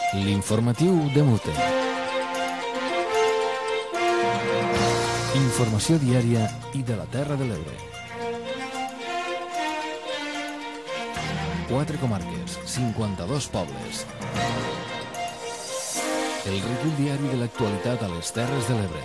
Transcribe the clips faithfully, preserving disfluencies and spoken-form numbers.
L'informatiu de Mute. Informació diària i de la Terra de l'Ebre. Quatre comarques, cinquanta-dos pobles. El recull diari de l'actualitat a les Terres de l'Ebre.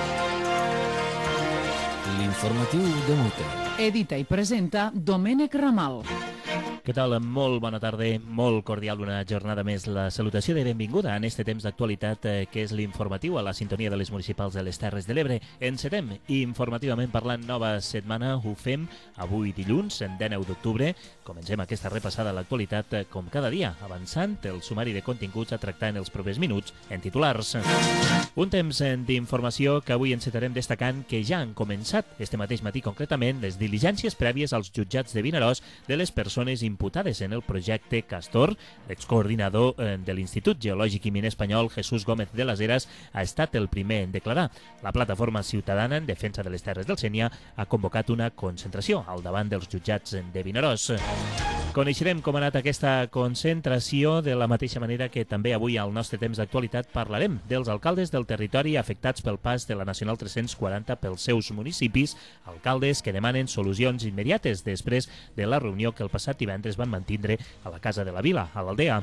L'informatiu de Mute. Edita i presenta Domènec Ramal. Què tal? Molt bona tarda, molt cordial una jornada més. La salutació de benvinguda en este temps d'actualitat eh, que és l'informatiu a la sintonia de les municipals de les Terres de l'Ebre. Encetem informativament parlant nova setmana, ho fem avui dilluns, en dinou d'octubre. Comencem aquesta repassada a l'actualitat eh, com cada dia, avançant el sumari de continguts a tractar en els propers minuts en titulars. Un temps d'informació que avui encetarem destacant que ja han començat, este mateix matí concretament, les diligències prèvies als jutjats de Vinaròs de les persones imputades en el projecte Castor. L'excoordinador de l'Institut Geològic i Miner Espanyol, Jesús Gómez de las Heras, ha estat el primer en declarar. La plataforma ciutadana en defensa de les terres del Sénia ha convocat una concentració al davant dels jutjats de Vinaròs. Coneixerem com ha anat aquesta concentració de la mateixa manera que també avui al nostre temps d'actualitat parlarem dels alcaldes del territori afectats pel pas de la Nacional tres-cents quaranta pels seus municipis, alcaldes que demanen solucions immediates després de la reunió que el passat divendres van mantindre a la Casa de la Vila, a l'Aldea.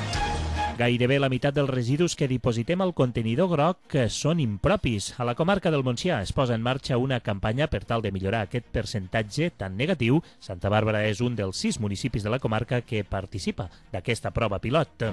Gairebé la meitat dels residus que dipositem al contenidor groc són impropis. A la comarca del Montsià es posa en marxa una campanya per tal de millorar aquest percentatge tan negatiu. Santa Bàrbara és un dels sis municipis de la comarca que participa d'aquesta prova pilot.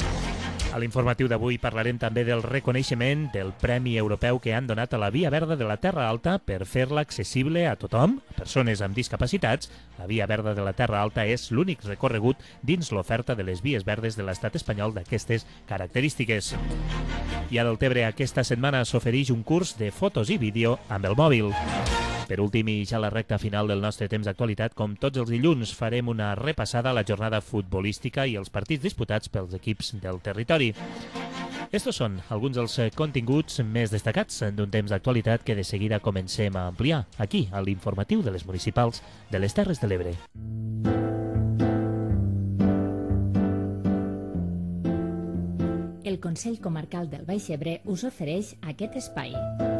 A l'informatiu d'avui parlarem també del reconeixement del Premi Europeu que han donat a la Via Verda de la Terra Alta per fer-la accessible a tothom, a persones amb discapacitats. La Via Verda de la Terra Alta és l'únic recorregut dins l'oferta de les vies verdes de l'estat espanyol d'aquestes característiques. I a Deltebre aquesta setmana s'ofereix un curs de fotos i vídeo amb el mòbil. Per últim, i ja la recta final del nostre temps d'actualitat, com tots els dilluns, farem una repassada a la jornada futbolística i els partits disputats pels equips del territori. Estos són alguns dels continguts més destacats d'un temps d'actualitat que de seguida comencem a ampliar aquí, a l'informatiu de les municipals de les Terres de l'Ebre. El Consell Comarcal del Baix Ebre us ofereix aquest espai.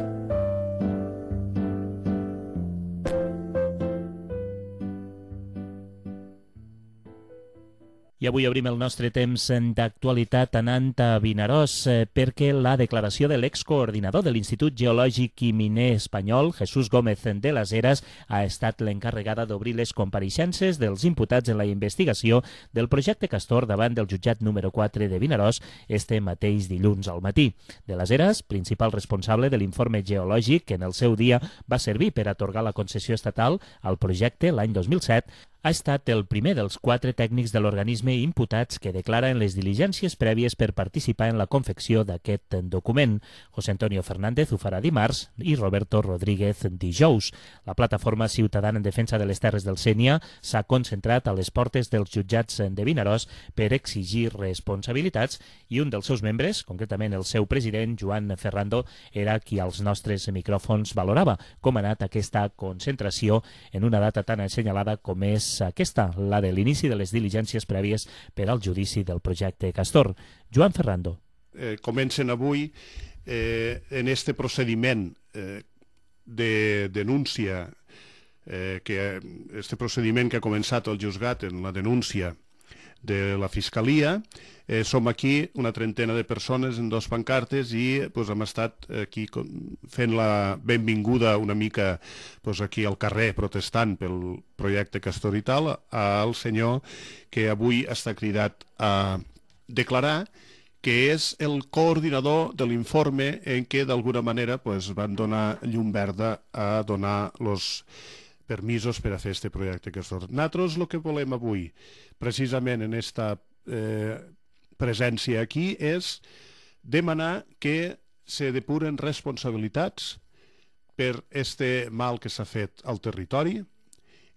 I avui obrim el nostre temps d'actualitat anant a Vinaròs perquè la declaració de l'excoordinador de l'Institut Geològic i Miner Espanyol, Jesús Gómez de las Heras, ha estat l'encarregada d'obrir les compareixences dels imputats en la investigació del projecte Castor davant del jutjat número quatre de Vinaròs este mateix dilluns al matí. De las Heras, principal responsable de l'informe geològic que en el seu dia va servir per atorgar la concessió estatal al projecte l'any dos mil set, ha estat el primer dels quatre tècnics de l'organisme imputats que declara en les diligències prèvies per participar en la confecció d'aquest document. José Antonio Fernández ho farà dimarts i Roberto Rodríguez dijous. La plataforma ciutadana en defensa de les terres del Sénia s'ha concentrat a les portes dels jutjats de Vinaròs per exigir responsabilitats i un dels seus membres, concretament el seu president, Joan Ferrando, era qui als nostres micròfons valorava com ha anat aquesta concentració en una data tan assenyalada com és aquesta, la de l'inici de les diligències prèvies per al judici del projecte Castor. Joan Ferrando. Eh, comencen avui eh, en este procediment eh, de denúncia, eh, que este procediment que ha començat el juzgat en la denúncia de la Fiscalia. Eh, som aquí una trentena de persones en dos pancartes i pues, hem estat aquí fent la benvinguda una mica pues, aquí al carrer protestant pel projecte Castor i tal al senyor que avui està cridat a declarar que és el coordinador de l'informe en què d'alguna manera pues, van donar llum verda a donar els permisos per a fer aquest projecte Castor. Nosaltres el que volem avui, precisament en aquesta eh, presència aquí, és demanar que se depuren responsabilitats per este mal que s'ha fet al territori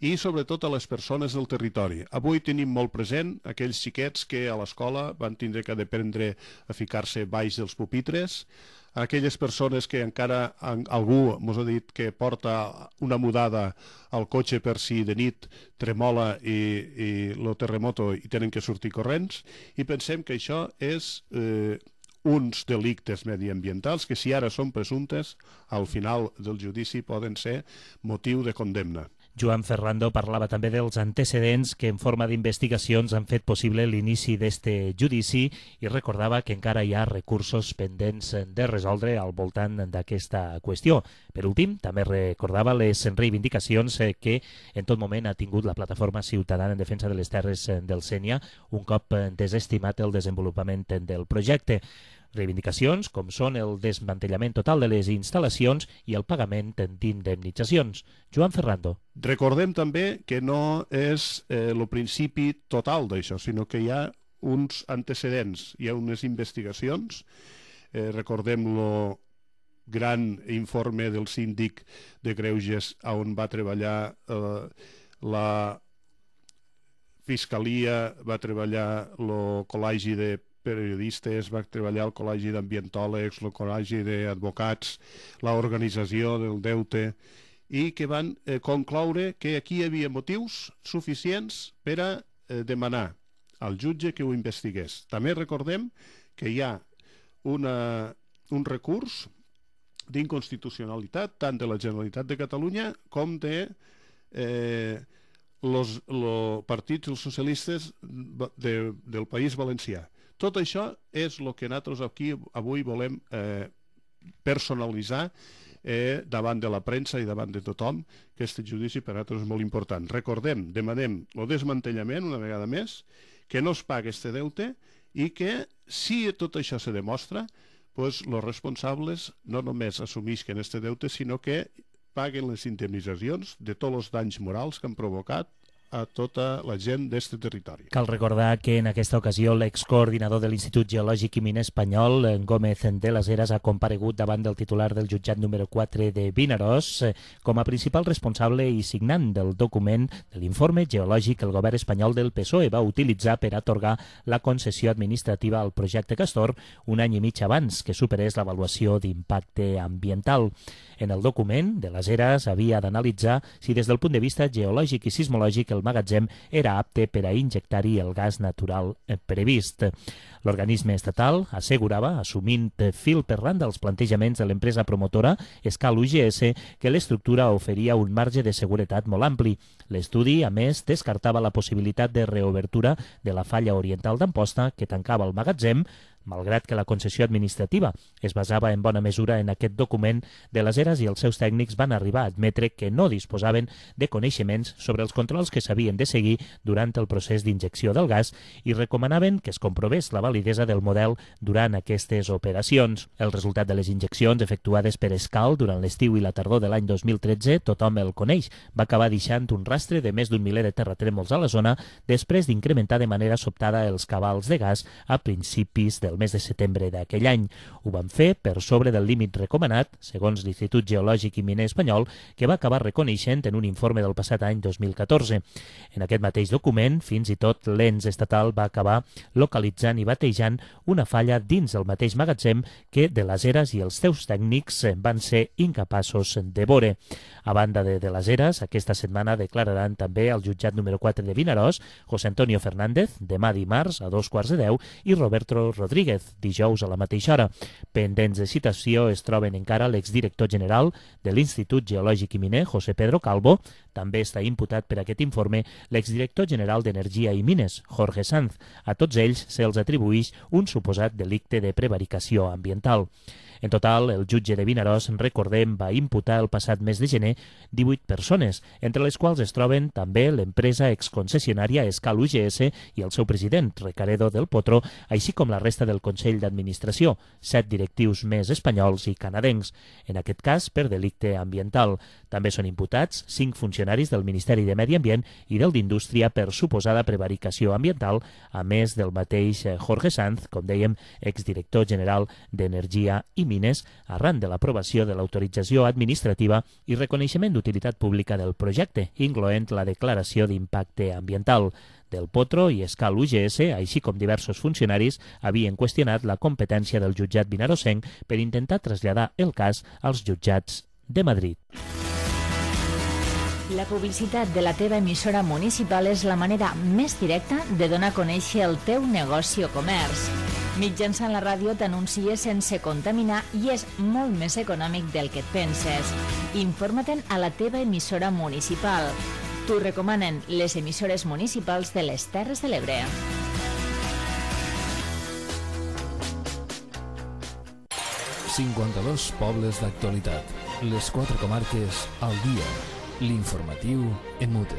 i sobretot a les persones del territori. Avui tenim molt present aquells xiquets que a l'escola van tindre que aprendre a ficar-se baix dels pupitres, aquelles persones que encara algú ens ha dit que porta una mudada al cotxe per si de nit tremola i, i el terremoto i tenen que sortir corrents, i pensem que això és eh, uns delictes mediambientals que, si ara són presumptes, al final del judici poden ser motiu de condemna. Joan Ferrando parlava també dels antecedents que en forma d'investigacions han fet possible l'inici d'este judici i recordava que encara hi ha recursos pendents de resoldre al voltant d'aquesta qüestió. Per últim, també recordava les reivindicacions que en tot moment ha tingut la plataforma ciutadana en defensa de les terres del Sénia un cop desestimat el desenvolupament del projecte. Reivindicacions com són el desmantellament total de les instal·lacions i el pagament d'indemnitzacions. Joan Ferrando. Recordem també que no és el eh, principi total d'això, sinó que hi ha uns antecedents, hi ha unes investigacions. Eh, recordem el gran informe del síndic de Greuges on va treballar eh, la Fiscalia, va treballar el Col·legi de periodistes, va treballar el Col·legi d'Ambientòlegs, el Col·legi d'Advocats, l'Organització del Deute, i que van eh, concloure que aquí hi havia motius suficients per a eh, demanar al jutge que ho investigués. També recordem que hi ha una, un recurs d'inconstitucionalitat tant de la Generalitat de Catalunya com de eh, los, los partits els socialistes de, del País Valencià. Tot això és el que nosaltres aquí avui volem eh, personalitzar eh, davant de la premsa i davant de tothom, que aquest judici per a nosaltres és molt important. Recordem, demanem el desmantellament una vegada més, que no es pagui aquest deute i que, si tot això se demostra, doncs els responsables no només assumisquen aquest deute, sinó que paguen les indemnitzacions de tots els danys morals que han provocat a tota la gent d'este territori. Cal recordar que en aquesta ocasió l'excoordinador de l'Institut Geològic i Miner Espanyol, Gómez de las Heras, ha comparegut davant del titular del jutjat número quatre de Vinaròs com a principal responsable i signant del document de l'informe geològic que el govern espanyol del P S O E va utilitzar per atorgar la concessió administrativa al projecte Castor un any i mig abans que superés l'avaluació d'impacte ambiental. En el document, de las Heras havia d'analitzar si des del punt de vista geològic i sismològic el magatzem era apte per a injectar-hi el gas natural previst. L'organisme estatal assegurava, assumint fil per randa els plantejaments de l'empresa promotora Escal U G S, que l'estructura oferia un marge de seguretat molt ampli. L'estudi, a més, descartava la possibilitat de reobertura de la falla oriental d'Amposta que tancava el magatzem, malgrat que la concessió administrativa es basava en bona mesura en aquest document. De las Heras i els seus tècnics van arribar a admetre que no disposaven de coneixements sobre els controls que s'havien de seguir durant el procés d'injecció del gas i recomanaven que es comprovés la validesa del model durant aquestes operacions. El resultat de les injeccions efectuades per Escal durant l'estiu i la tardor de l'any dos mil tretze, tothom el coneix, va acabar deixant un rastre de més d'un miler de terratrèmols a la zona després d'incrementar de manera sobtada els cabals de gas a principis del mes de setembre d'aquell any. Ho van fer per sobre del límit recomanat, segons l'Institut Geològic i Miner Espanyol, que va acabar reconeixent en un informe del passat any dos mil catorze. En aquest mateix document, fins i tot l'ens estatal va acabar localitzant i batejant una falla dins el mateix magatzem que de las Heras i els seus tècnics van ser incapaços de veure. A banda de de las Heras, aquesta setmana declararan també al jutjat número quatre de Vinaròs José Antonio Fernández, demà dimarts a dos quarts de deu, i Roberto Rodríguez, dijous a la mateixa hora. Pendents de citació es troben encara l'exdirector general de l'Institut Geològic i Miner, José Pedro Calvo. També està imputat per aquest informe l'exdirector general d'Energia i Mines, Jorge Sanz. A tots ells se'ls atribueix un suposat delicte de prevaricació ambiental. En total, el jutge de Vinaròs, recordem, va imputar el passat mes de gener divuit persones, entre les quals es troben també l'empresa exconcessionària Escal U G S i el seu president, Recaredo del Potro, així com la resta del Consell d'Administració, set directius més espanyols i canadencs, en aquest cas per delicte ambiental. També són imputats cinc funcionaris del Ministeri de Medi Ambient i del d'Indústria per suposada prevaricació ambiental, a més del mateix Jorge Sanz, com dèiem, exdirector general d'Energia i mines arran de l'aprovació de l'autorització administrativa i reconeixement d'utilitat pública del projecte, incloent la declaració d'impacte ambiental. Del Potro i Escal U G S, així com diversos funcionaris, havien qüestionat la competència del jutjat vinarosenc per intentar traslladar el cas als jutjats de Madrid. La publicitat de la teva emissora municipal és la manera més directa de donar a conèixer el teu negoci o comerç. Mitjançant la ràdio t'anuncies sense contaminar i és molt més econòmic del que et penses. Informa-te'n a la teva emissora municipal. T'ho recomanen les emissores municipals de les Terres de l'Ebre. cinquanta-dos pobles d'actualitat. Les quatre comarques al dia. L'informatiu en Mute.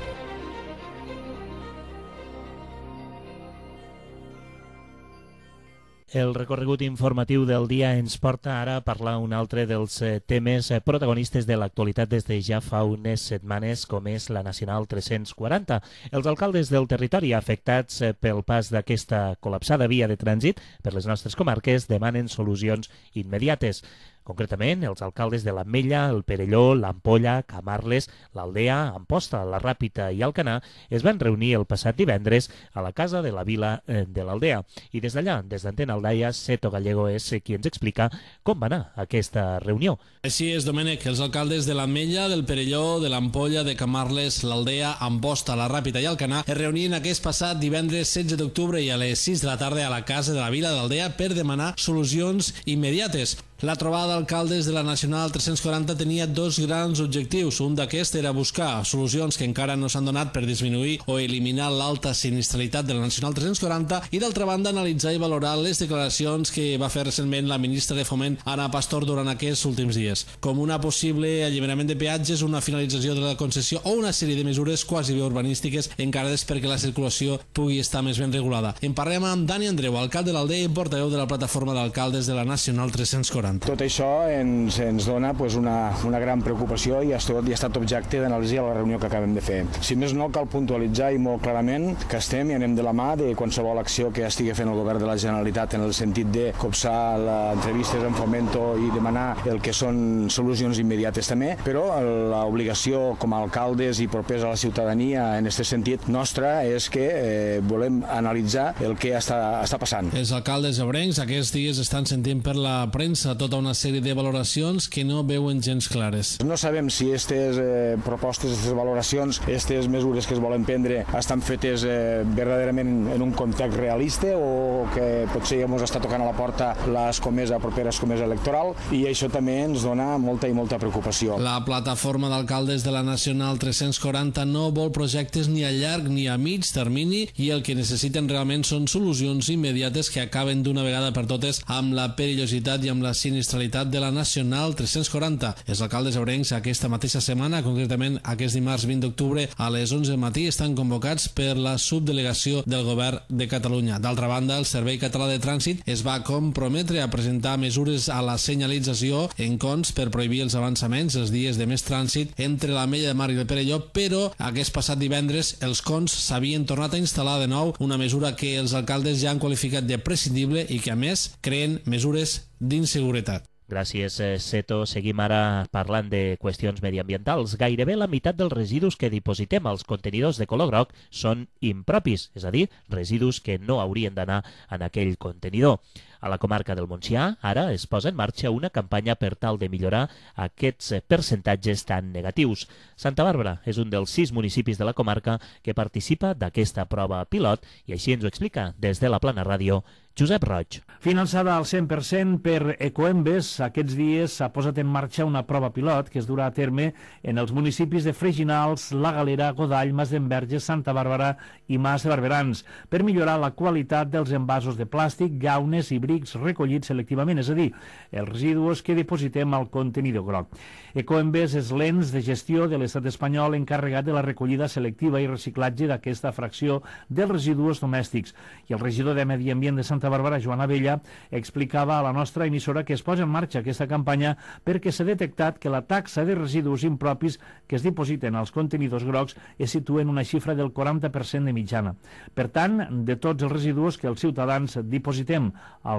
El recorregut informatiu del dia ens porta ara a parlar un altre dels temes protagonistes de l'actualitat des de ja fa unes setmanes, com és la Nacional tres-cents quaranta. Els alcaldes del territori afectats pel pas d'aquesta col·lapsada via de trànsit per les nostres comarques demanen solucions immediates. Concretament, els alcaldes de l'Ametlla, el Perelló, l'Ampolla, Camarles, l'Aldea, Amposta, la Ràpita i Alcanar es van reunir el passat divendres a la Casa de la Vila de l'Aldea. I des d'allà, des d'Antena Aldaia, Seto Gallego és qui ens explica com va anar aquesta reunió. Així és, Domènec, els alcaldes de l'Ametlla, del Perelló, de l'Ampolla, de Camarles, l'Aldea, Amposta, la Ràpita i Alcanar es reunien aquest passat divendres setze d'octubre i a les sis de la tarda a la Casa de la Vila d'Aldea per demanar solucions immediates. La trobada d'alcaldes de la Nacional tres-cents quaranta tenia dos grans objectius. Un d'aquests era buscar solucions que encara no s'han donat per disminuir o eliminar l'alta sinistralitat de la Nacional tres-cents quaranta i, d'altra banda, analitzar i valorar les declaracions que va fer recentment la ministra de Foment, Ana Pastor, durant aquests últims dies, com una possible alliberament de peatges, una finalització de la concessió o una sèrie de mesures quasi bé urbanístiques encarades perquè la circulació pugui estar més ben regulada. En parlem amb Dani Andreu, alcalde de l'Aldea i portaveu de la plataforma d'alcaldes de la Nacional tres-cents quaranta. Tot això ens, ens dona pues, una, una gran preocupació i ha estat, i ha estat objecte d'anàlisi a la reunió que acabem de fer. Si més no, cal puntualitzar i molt clarament que estem i anem de la mà de qualsevol acció que estigui fent el govern de la Generalitat en el sentit de copsar les entrevistes en Fomento i demanar el que són solucions immediates també, però l'obligació com a alcaldes i propers a la ciutadania en aquest sentit nostra és que eh, volem analitzar el que està, està passant. Els alcaldes ebrencs aquests dies estan sentint per la premsa tota una sèrie de valoracions que no veuen gens clares. No sabem si aquestes eh, propostes, aquestes valoracions, aquestes mesures que es volen prendre estan fetes eh, verdaderament en un context realista o que potser ja ens està tocant a la porta l'escomesa, propera escomesa electoral, i això també ens dona molta i molta preocupació. La plataforma d'alcaldes de la Nacional tres-cents quaranta no vol projectes ni a llarg ni a mig termini i el que necessiten realment són solucions immediates que acaben d'una vegada per totes amb la perillositat i amb la sinistralitat de la Nacional tres-cents quaranta. Els alcaldes ebrencs aquesta mateixa setmana, concretament aquest dimarts vint d'octubre a les onze del matí, estan convocats per la subdelegació del Govern de Catalunya. D'altra banda, el Servei Català de Trànsit es va comprometre a presentar mesures a la senyalització en cons per prohibir els avançaments els dies de més trànsit entre l'Ametlla de Mar i el Perelló, però aquest passat divendres els cons s'havien tornat a instal·lar de nou, una mesura que els alcaldes ja han qualificat de prescindible i que, a més, creen mesures d'inseguretat. Gràcies, Seto. Seguim ara parlant de qüestions mediambientals. Gairebé la meitat dels residus que dipositem als contenidors de color groc són impropis, és a dir, residus que no haurien d'anar en aquell contenidor. A la comarca del Montsià, ara es posa en marxa una campanya per tal de millorar aquests percentatges tan negatius. Santa Bàrbara és un dels sis municipis de la comarca que participa d'aquesta prova pilot i així ens ho explica des de la Plana Ràdio Josep Roig. Finançada al cent per cent per Ecoembes, aquests dies s'ha posat en marxa una prova pilot que es durà a terme en els municipis de Freginals, La Galera, Godall, Mas d'Enverges, Santa Bàrbara i Mas de Barberans per millorar la qualitat dels envasos de plàstic, gaunes i brics recollits selectivament, és a dir, els residus que dipositem al contenidor groc. Ecoembes és l'ens de gestió de l'estat espanyol encarregat de la recollida selectiva i reciclatge d'aquesta fracció dels residus domèstics i el regidor de Medi Ambient de Santa Bàrbara, Joan Abella, explicava a la nostra emissora que es posa en marxa aquesta campanya perquè s'ha detectat que la taxa de residus impropis que es dipositen als contenidors grocs es situa en una xifra del quaranta per cent de mitjana. Per tant, de tots els residus que els ciutadans dipositem al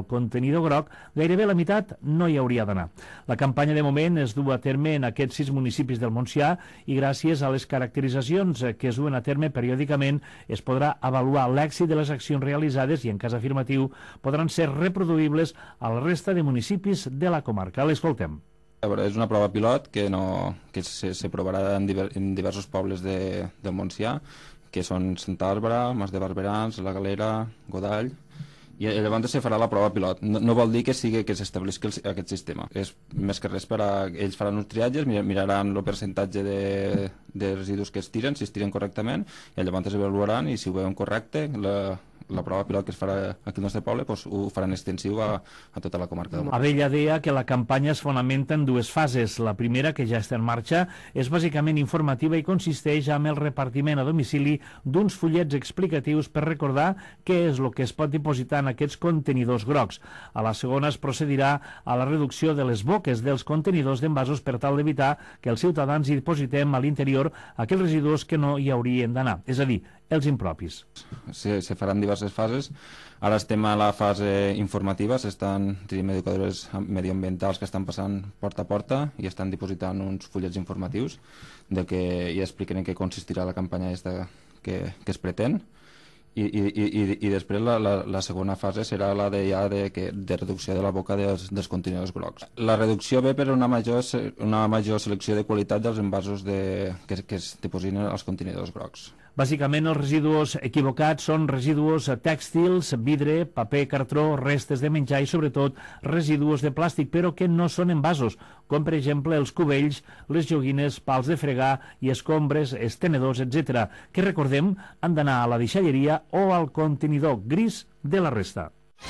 al contenidor groc, gairebé la meitat no hi hauria d'anar. La campanya de moment es du a terme en aquests sis municipis del Montsià i gràcies a les caracteritzacions que es duen a terme periòdicament es podrà avaluar l'èxit de les accions realitzades i, en cas afirmatiu, podran ser reproduïbles a la resta de municipis de la comarca. L'escoltem. És una prova pilot que, no, que se, se provarà en, diver, en diversos pobles de, del Montsià, que són Santa Bàrbara, Mas de Barberans, La Galera, Godall, i llavors se farà la prova pilot. No, no vol dir que sigui que s'establisqui aquest sistema. És més que res per a... Ells faran uns triatges, miraran el percentatge de, de residus que es tiren, si es tiren correctament, i llavors es avaluaran i si ho veuen correcte, la, la prova pilot que es farà aquí al nostre poble doncs ho faran extensiu a, a tota la comarca. Abella deia que la campanya es fonamenta en dues fases. La primera, que ja està en marxa, és bàsicament informativa i consisteix en el repartiment a domicili d'uns fullets explicatius per recordar què és el que es pot dipositar en aquests contenidors grocs. A la segona es procedirà a la reducció de les boques dels contenidors d'envasos per tal d'evitar que els ciutadans hi dipositem a l'interior aquells residus que no hi haurien d'anar, és a dir, els impropis. Se, se faran diverses fases. Ara estem a la fase informativa, s'estan tenim educadores medioambientals que estan passant porta a porta i estan dipositant uns fullets informatius de que i expliquen en què consistirà la campanya esta que, que es pretén. I, i, i, i després la, la, la segona fase serà la de, ja de, que, de reducció de la boca dels, dels contenidors grocs. La reducció ve per una major, una major selecció de qualitat dels envasos de, que, que es dipositen als contenidors grocs. Bàsicament, els residus equivocats són residus tèxtils, vidre, paper, cartró, restes de menjar i, sobretot, residus de plàstic, però que no són envasos, com, per exemple, els cubells, les joguines, pals de fregar i escombres, estenedors, etcètera, que, recordem, han d'anar a la deixalleria o al contenidor gris de la resta.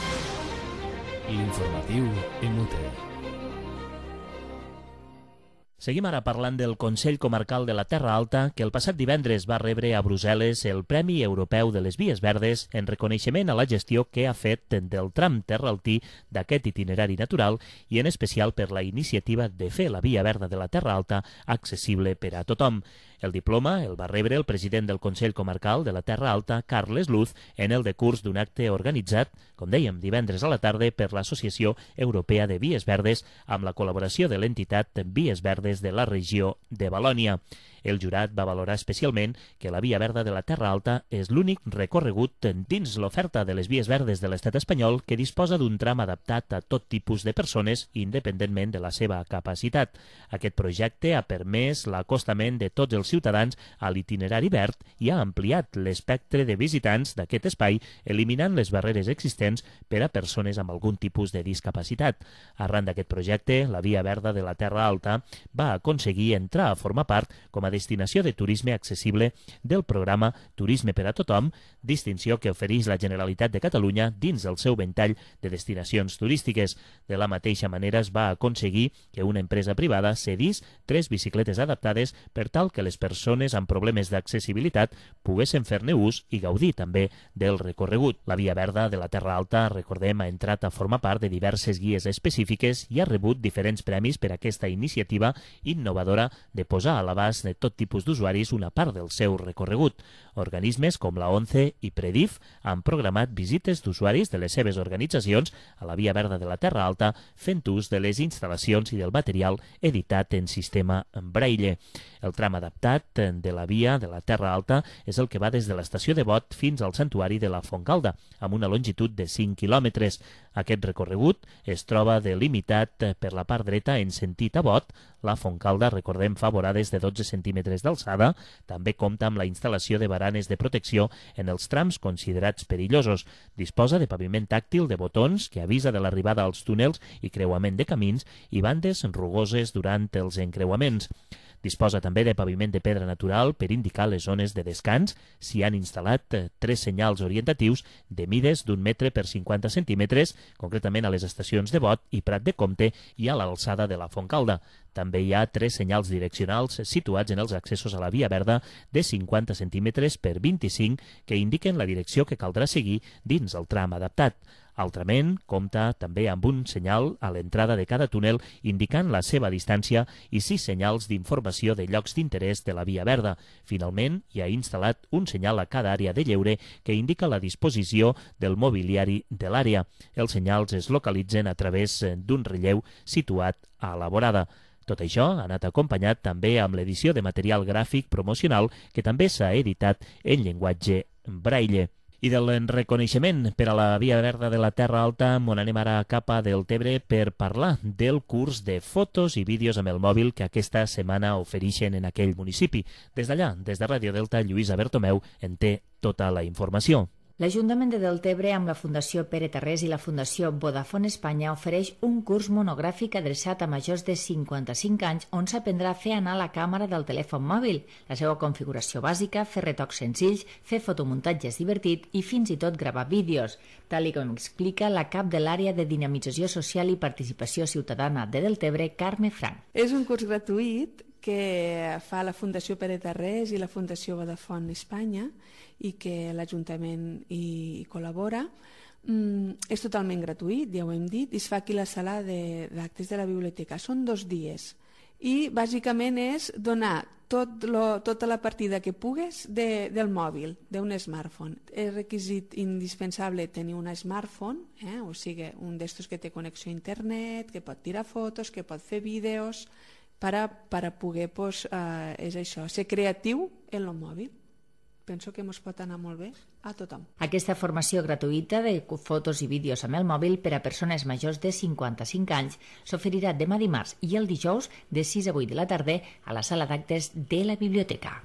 L'informatiu en Mute. Seguim ara parlant del Consell Comarcal de la Terra Alta, que el passat divendres va rebre a Brussel·les el Premi Europeu de les Vies Verdes en reconeixement a la gestió que ha fet del tram terraltí d'aquest itinerari natural i en especial per la iniciativa de fer la Via Verda de la Terra Alta accessible per a tothom. El diploma el va rebre el president del Consell Comarcal de la Terra Alta, Carles Luz, en el decurs d'un acte organitzat, com dèiem, divendres a la tarda per l'Associació Europea de Vies Verdes amb la col·laboració de l'entitat Vies Verdes de la regió de Valònia. El jurat va valorar especialment que la Via Verda de la Terra Alta és l'únic recorregut dins l'oferta de les vies verdes de l'estat espanyol que disposa d'un tram adaptat a tot tipus de persones, independentment de la seva capacitat. Aquest projecte ha permès l'acostament de tots els ciutadans a l'itinerari verd i ha ampliat l'espectre de visitants d'aquest espai, eliminant les barreres existents per a persones amb algun tipus de discapacitat. Arran d'aquest projecte, la Via Verda de la Terra Alta va aconseguir entrar a formar part com a destinació de turisme accessible del programa Turisme per a Tothom, distinció que ofereix la Generalitat de Catalunya dins el seu ventall de destinacions turístiques. De la mateixa manera es va aconseguir que una empresa privada cedís tres bicicletes adaptades per tal que les persones amb problemes d'accessibilitat poguessin fer-ne ús i gaudir també del recorregut. La Via Verda de la Terra Alta, recordem, ha entrat a formar part de diverses guies específiques i ha rebut diferents premis per aquesta iniciativa innovadora de posar a l'abast de tot tipus d'usuaris una part del seu recorregut. Organismes com la ONCE i Predif han programat visites d'usuaris de les seves organitzacions a la Via Verda de la Terra Alta fent ús de les instal·lacions i del material editat en sistema Braille. El tram adaptat de la Via de la Terra Alta és el que va des de l'estació de Bot fins al santuari de la Fontcalda, amb una longitud de cinc quilòmetres. Aquest recorregut es troba delimitat per la part dreta en sentit a Bot. La Fontcalda, recordem, fa vorades de dotze centímetres d'alçada. També compta amb la instal·lació de baranes de protecció en els trams considerats perillosos. Disposa de paviment tàctil de botons que avisa de l'arribada als túnels i creuament de camins i bandes rugoses durant els encreuaments. Disposa també de paviment de pedra natural per indicar les zones de descans. S'hi han instal·lat tres senyals orientatius de mides d'un metre per cinquanta centímetres, concretament a les estacions de Bot i Prat de Comte i a l'alçada de la Fontcalda. També hi ha tres senyals direccionals situats en els accessos a la Via Verda de cinquanta centímetres per vint-i-cinc que indiquen la direcció que caldrà seguir dins el tram adaptat. Altrament, compta també amb un senyal a l'entrada de cada túnel indicant la seva distància i sis senyals d'informació de llocs d'interès de la via verda. Finalment, hi ha instal·lat un senyal a cada àrea de lleure que indica la disposició del mobiliari de l'àrea. Els senyals es localitzen a través d'un relleu situat a la vorada. Tot això ha anat acompanyat també amb l'edició de material gràfic promocional que també s'ha editat en llenguatge braille. I del reconeixement per a la Via Verda de la Terra Alta, on anem ara cap a Deltebre per parlar del curs de fotos i vídeos amb el mòbil que aquesta setmana ofereixen en aquell municipi. Des d'allà, des de Ràdio Delta, Lluïsa Bertomeu en té tota la informació. L'Ajuntament de Deltebre, amb la Fundació Pere Tarrés i la Fundació Vodafone Espanya, ofereix un curs monogràfic adreçat a majors de cinquanta-cinc anys on s'aprendrà a fer anar la càmera del telèfon mòbil, la seva configuració bàsica, fer retocs senzills, fer fotomuntatges divertit i fins i tot gravar vídeos, tal com explica la cap de l'àrea de dinamització social i participació ciutadana de Deltebre, Carme Frank. És un curs gratuït que fa la Fundació Pere Tarrés i la Fundació Vodafone Espanya i que l'Ajuntament hi col·labora. Mm, és totalment gratuït, ja ho hem dit, i es fa aquí a la sala d'actes de la biblioteca. Són dos dies i bàsicament és donar tot lo, tota la partida que pugues de, del mòbil, d'un smartphone. És requisit indispensable tenir un smartphone, eh? O sigui, un d'estos que té connexió a internet, que pot tirar fotos, que pot fer vídeos, per a, per a poder, pues, eh, és això, ser creatiu en el mòbil. Penso que ens pot anar molt bé a tothom. Aquesta formació gratuïta de fotos i vídeos amb el mòbil per a persones majors de cinquanta-cinc anys s'oferirà demà dimarts i el dijous de sis a vuit de la tarda a la sala d'actes de la biblioteca.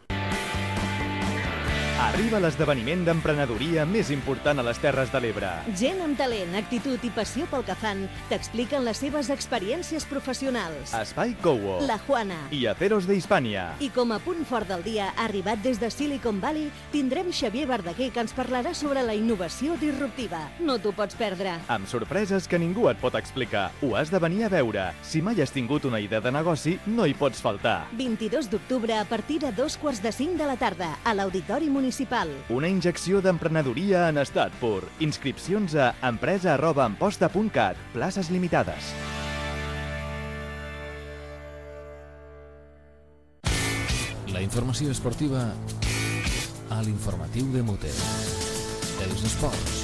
Arriba l'esdeveniment d'emprenedoria més important a les Terres de l'Ebre. Gent amb talent, actitud i passió pel que fan t'expliquen les seves experiències professionals. Espai Cowo, La Juana i Aceros de Hispània. I com a punt fort del dia, arribat des de Silicon Valley, tindrem Xavier Verdaguer, que ens parlarà sobre la innovació disruptiva. No t'ho pots perdre. Amb sorpreses que ningú et pot explicar. Ho has de venir a veure. Si mai has tingut una idea de negoci, no hi pots faltar. vint-i-dos d'octubre a partir de dos quarts de cinc de la tarda a l'Auditori Municipal. Una injecció d'emprenedoria en estat pur. Inscripcions a empresa arroba amposta punt cat. Places limitades. La informació esportiva a l'informatiu de Mute. Els esports.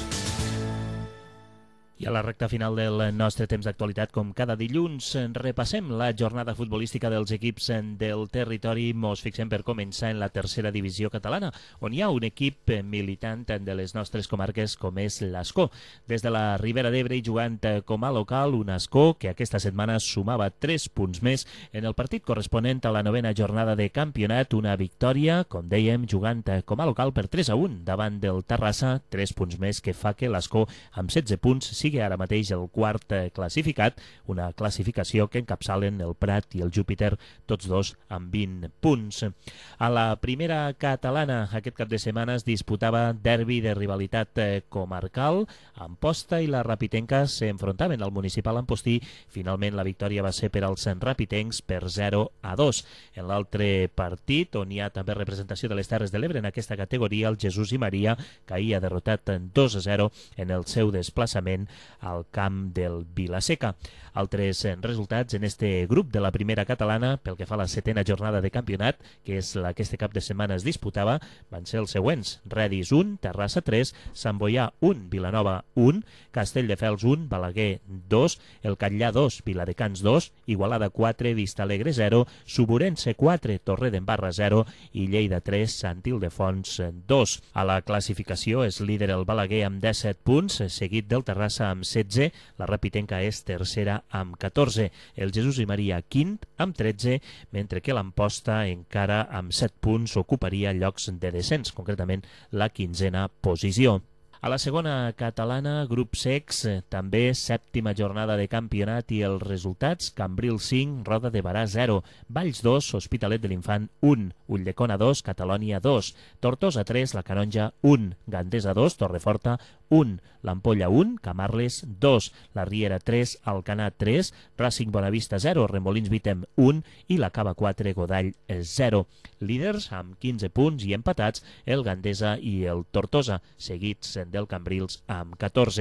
I a la recta final del nostre temps d'actualitat, com cada dilluns, repassem la jornada futbolística dels equips del territori. Mos fixem per començar en la tercera divisió catalana, on hi ha un equip militant de les nostres comarques com és l'Ascó. Des de la Ribera d'Ebre i jugant com a local, un Ascó que aquesta setmana sumava tres punts més en el partit corresponent a la novena jornada de campionat. Una victòria, com dèiem, jugant com a local per tres a un davant del Terrassa, tres punts més que fa que l'Ascó amb setze punts sigui ara mateix el quart classificat, una classificació que encapçalen el Prat i el Júpiter, tots dos amb vint punts. A la primera catalana, aquest cap de setmana es disputava derbi de rivalitat comarcal. Amposta i la Rapitenca s'enfrontaven al municipal Ampostí. Finalment la victòria va ser per als rapitencs per zero a dos. En l'altre partit, on hi ha també representació de les Terres de l'Ebre en aquesta categoria, el Jesús i Maria caïa derrotat dos a zero en el seu desplaçament al camp del Vilaseca. Altres resultats en este grup de la primera catalana, pel que fa a la setena jornada de campionat, que és la que este cap de setmana es disputava, van ser els següents: Redis un, Terrassa tres, Sant Boià un, Vilanova un, Castelldefels un, Balaguer dos, El Catllà dos, Viladecans dos, Igualada quatre, Vistalegre zero, Suburense quatre, Torredembarra zero i Lleida tres, Sant Ildefons dos. A la classificació és líder el Balaguer amb disset punts, seguit del Terrassa amb setze, la Rapitenca és tercera amb catorze, el Jesús i Maria quint amb tretze, mentre que l'Amposta encara amb set punts ocuparia llocs de descens, concretament la quinzena posició. A la segona catalana, grup sex, també sèptima jornada de campionat i els resultats: Cambril cinc, Roda de Barà zero, Valls dos, Hospitalet de l'Infant un, Ulldecona dos, Catalònia dos, Tortosa tres, La Canonja un, Gandesa dos, Torreforta un, l'Ampolla un, Camarles dos, la Riera tres, Alcanar tres, Racing Bonavista zero, Remolins Vitem un i la Cava quatre, Godall zero. Líders amb quinze punts i empatats el Gandesa i el Tortosa, seguits del Cambrils amb catorze.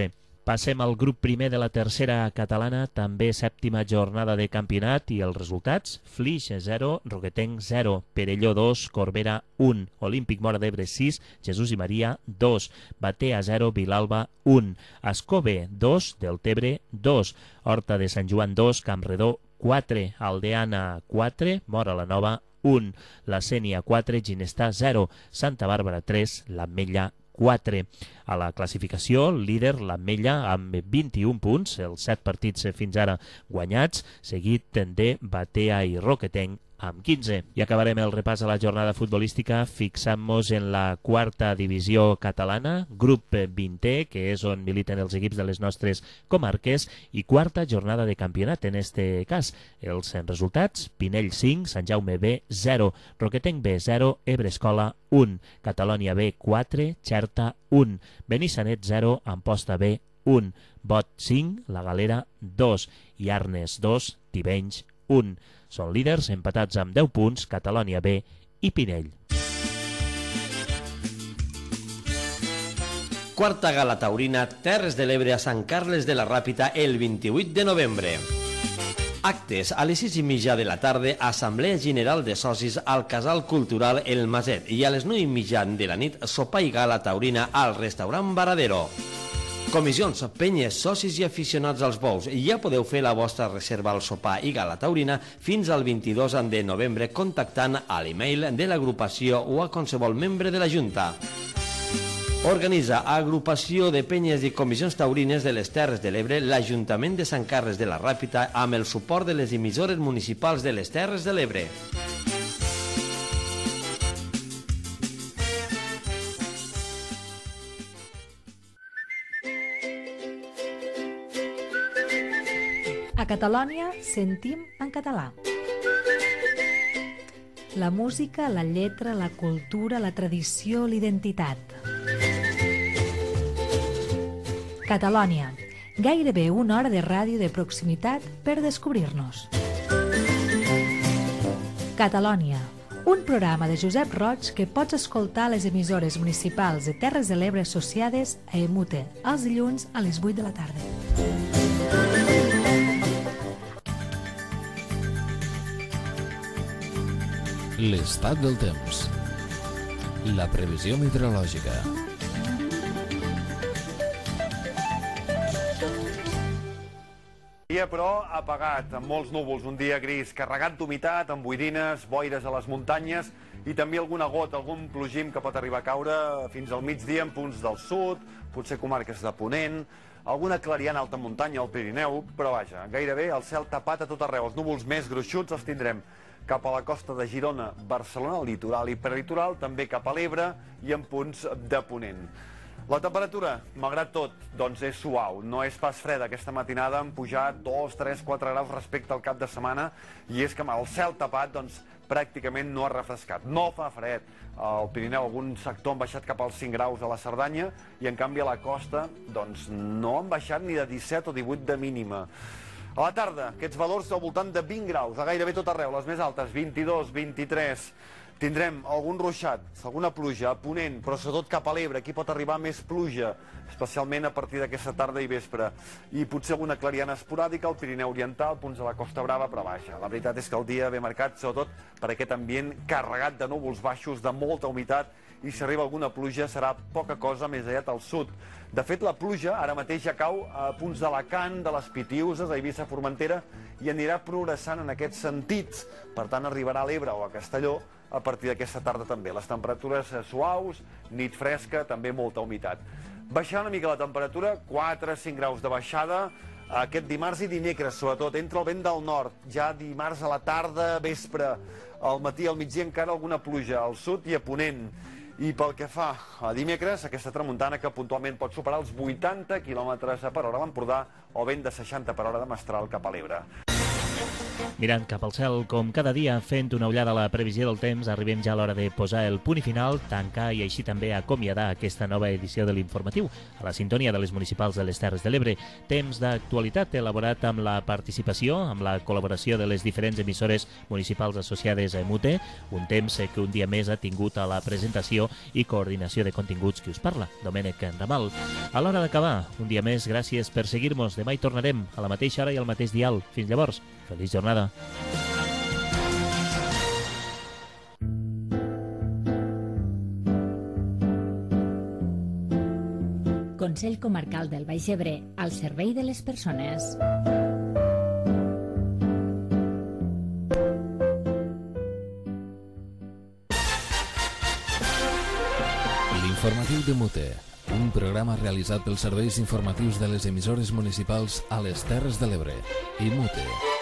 Passem al grup primer de la tercera catalana, també sèptima jornada de campionat, i els resultats: Flix zero, Roquetenc zero, Perelló dos, Corbera un, Olímpic Móra d'Ebre sis, Jesús i Maria dos, Batea zero, Vilalba un, Ascove dos, Deltebre dos, Horta de Sant Joan dos, Campredó quatre, Aldeana quatre, Móra la Nova un, La Sénia quatre, Ginestar zero, Santa Bàrbara tres, l'Ametlla quatre. A la classificació, líder l'Ametlla amb vint-i-un punts, els set partits fins ara guanyats, seguit de Batea i Roquetenc amb quinze. I acabarem el repàs a la jornada futbolística fixant-nos en la quarta divisió catalana, grup vintè, que és on militen els equips de les nostres comarques, i quarta jornada de campionat en este cas. Els resultats: Pinell cinc, Sant Jaume B zero, Roquetenc B zero, Ebre Escola un, Catalònia B quatre, Xerta un, Benissanet zero, Amposta B un, Bot cinc, La Galera dos i Arnes dos, Tivenys un. Són líders empatats amb deu punts Catalònia B i Pinell. Quarta gala taurina Terres de l'Ebre a Sant Carles de la Ràpita el vint-i-vuit de novembre. Actes a les sis i mitja de la tarda, Assemblea General de Socis al Casal Cultural El Maset, i a les nou i mitja de la nit, sopar i gala taurina al restaurant Varadero. Comissions, penyes, socis i aficionats als bous, ja podeu fer la vostra reserva al sopar i gala taurina fins al vint-i-dos de novembre contactant a l'email de l'agrupació o a qualsevol membre de la Junta. Organitza Agrupació de Penyes i Comissions Taurines de les Terres de l'Ebre l'Ajuntament de Sant Carles de la Ràpita amb el suport de les emissores municipals de les Terres de l'Ebre. A Catalònia sentim en català. La música, la lletra, la cultura, la tradició, l'identitat. Catalònia, gairebé una hora de ràdio de proximitat per descobrir-nos. Catalònia, un programa de Josep Roig que pots escoltar a les emissores municipals de Terres de l'Ebre associades a Emute els dilluns a les vuit de la tarda. L'estat del temps. La previsió meteorològica. Dia, però, apagat, amb molts núvols, un dia gris, carregat d'humitat, amb boirines, boires a les muntanyes i també alguna gota, algun plogim que pot arribar a caure fins al migdia en punts del sud, potser comarques de Ponent, alguna clariana alta muntanya al Pirineu, però vaja, gairebé el cel tapat a tot arreu. Els núvols més gruixuts els tindrem cap a la costa de Girona, Barcelona, el litoral i prelitoral, també cap a l'Ebre i en punts de Ponent. La temperatura, malgrat tot, doncs és suau, no és pas freda. Aquesta matinada han pujat dos, tres, quatre graus respecte al cap de setmana i és que amb el cel tapat, doncs, pràcticament no ha refrescat. No fa fred. Al Pirineu algun sector han baixat cap als cinc graus a la Cerdanya i en canvi a la costa, doncs, no han baixat ni de disset o divuit de mínima. A la tarda, aquests valors al voltant de vint graus, a gairebé tot arreu, les més altes, vint-i-dos, vint-i-tres. Tindrem algun ruixat, alguna pluja a Ponent, però sobretot cap a l'Ebre. Aquí pot arribar més pluja, especialment a partir d'aquesta tarda i vespre. I potser alguna clariana esporàdica al Pirineu Oriental, punts de la Costa Brava, però vaja. La veritat és que el dia ve marcat, sobretot per aquest ambient carregat de núvols baixos, de molta humitat, i si arriba alguna pluja serà poca cosa més aviat al sud. De fet, la pluja ara mateix ja cau a punts d'Alacant, de les Pitiüses, a Eivissa, Formentera, i anirà progressant en aquests sentits. Per tant, arribarà a l'Ebre o a Castelló a partir d'aquesta tarda també. Les temperatures suaus, nit fresca, també molta humitat. Baixar una mica la temperatura, quatre a cinc graus de baixada, aquest dimarts i dimecres, sobretot. Entra el vent del nord, ja dimarts a la tarda, vespre, al matí, al migdia encara alguna pluja al sud i a Ponent. I pel que fa a dimecres, aquesta tramuntana que puntualment pot superar els vuitanta quilòmetres per hora a l'Empordà o vent de seixanta per hora de mestral cap a l'Ebre. Mirant cap al cel, com cada dia, fent una ullada a la previsió del temps, arribem ja a l'hora de posar el punt i final, tancar i així també acomiadar aquesta nova edició de l'Informatiu, a la sintonia de les municipals de les Terres de l'Ebre. Temps d'actualitat elaborat amb la participació, amb la col·laboració de les diferents emissores municipals associades a EMUTE, un temps que un dia més ha tingut a la presentació i coordinació de continguts qui us parla, Domènec Ramal. A l'hora d'acabar, un dia més, gràcies per seguir-nos. Demà hi tornarem a la mateixa hora i al mateix dial. Fins llavors, feliç jornada. Consell Comarcal del Baix Ebre, al servei de les persones. L'informatiu de Mute, un programa realitzat pels serveis informatius de les emissores municipals a les Terres de l'Ebre i Mute.